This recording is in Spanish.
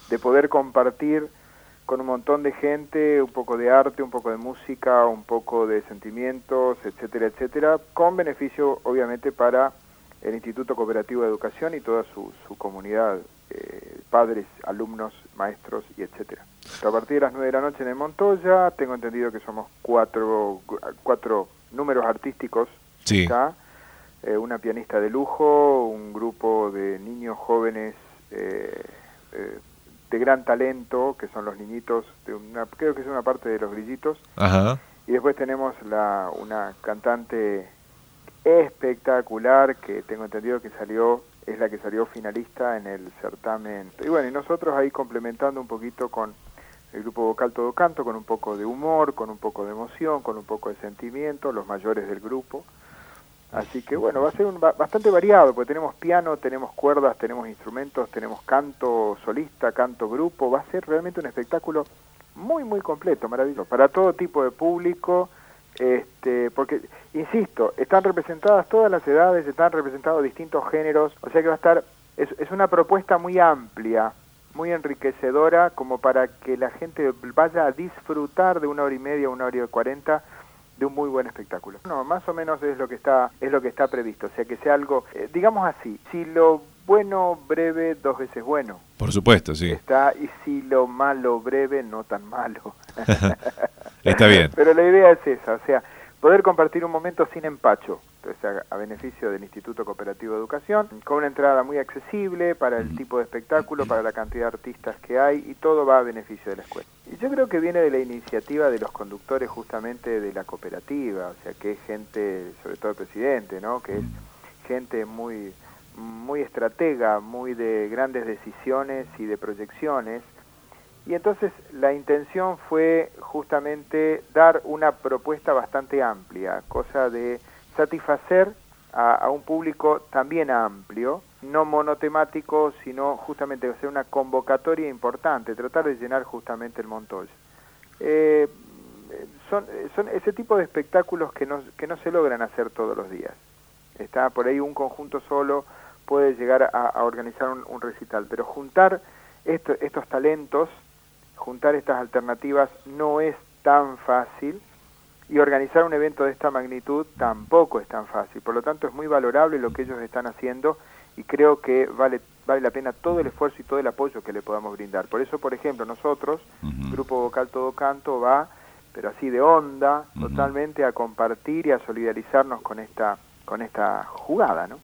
de poder compartir con un montón de gente un poco de arte, un poco de música, un poco de sentimientos, etcétera, etcétera, con beneficio obviamente para el Instituto Cooperativo de Educación y toda su comunidad, padres, alumnos, maestros y etcétera. A partir de las 9 de la noche en el Montoya, tengo entendido que somos cuatro números artísticos, Sí. ¿está? Una pianista de lujo, un grupo de niños jóvenes de gran talento, que son los niñitos, creo que es una parte de los Grillitos. Ajá. Y después tenemos una cantante espectacular, que tengo entendido que es la que salió finalista en el certamen. Y bueno, y nosotros ahí complementando un poquito con el grupo vocal Todo Canto, con un poco de humor, con un poco de emoción, con un poco de sentimiento, los mayores del grupo. Así que bueno, va a ser bastante variado, porque tenemos piano, tenemos cuerdas, tenemos instrumentos, tenemos canto solista, canto grupo. Va a ser realmente un espectáculo muy, muy completo, maravilloso, para todo tipo de público, porque, insisto, están representadas todas las edades, están representados distintos géneros, o sea que va a estar, es una propuesta muy amplia, muy enriquecedora, como para que la gente vaya a disfrutar de 1 hora y media, 1 hora y 40, de un muy buen espectáculo. No, más o menos es lo que está previsto, o sea que sea algo, digamos así, si lo bueno breve, 2 veces bueno. Por supuesto, sí. Y si lo malo breve, no tan malo. Está bien. Pero la idea es esa, o sea, poder compartir un momento sin empacho, entonces a beneficio del Instituto Cooperativo de Educación, con una entrada muy accesible para el tipo de espectáculo, para la cantidad de artistas que hay, y todo va a beneficio de la escuela. Y yo creo que viene de la iniciativa de los conductores justamente de la cooperativa, o sea, que es gente, sobre todo el presidente, ¿no?, que es gente muy estratega, muy de grandes decisiones y de proyecciones. Y entonces la intención fue justamente dar una propuesta bastante amplia, cosa de satisfacer a un público también amplio, no monotemático, sino justamente hacer una convocatoria importante, tratar de llenar justamente el Montoya. Son ese tipo de espectáculos que no se logran hacer todos los días. Está por ahí un conjunto solo puede llegar a organizar un recital, pero juntar estos talentos, juntar estas alternativas no es tan fácil, y organizar un evento de esta magnitud tampoco es tan fácil. Por lo tanto, es muy valorable lo que ellos están haciendo, y creo que vale la pena todo el esfuerzo y todo el apoyo que le podamos brindar. Por eso, por ejemplo, nosotros, Grupo Vocal Todo Canto, va, pero así de onda, totalmente a compartir y a solidarizarnos con esta jugada, ¿no?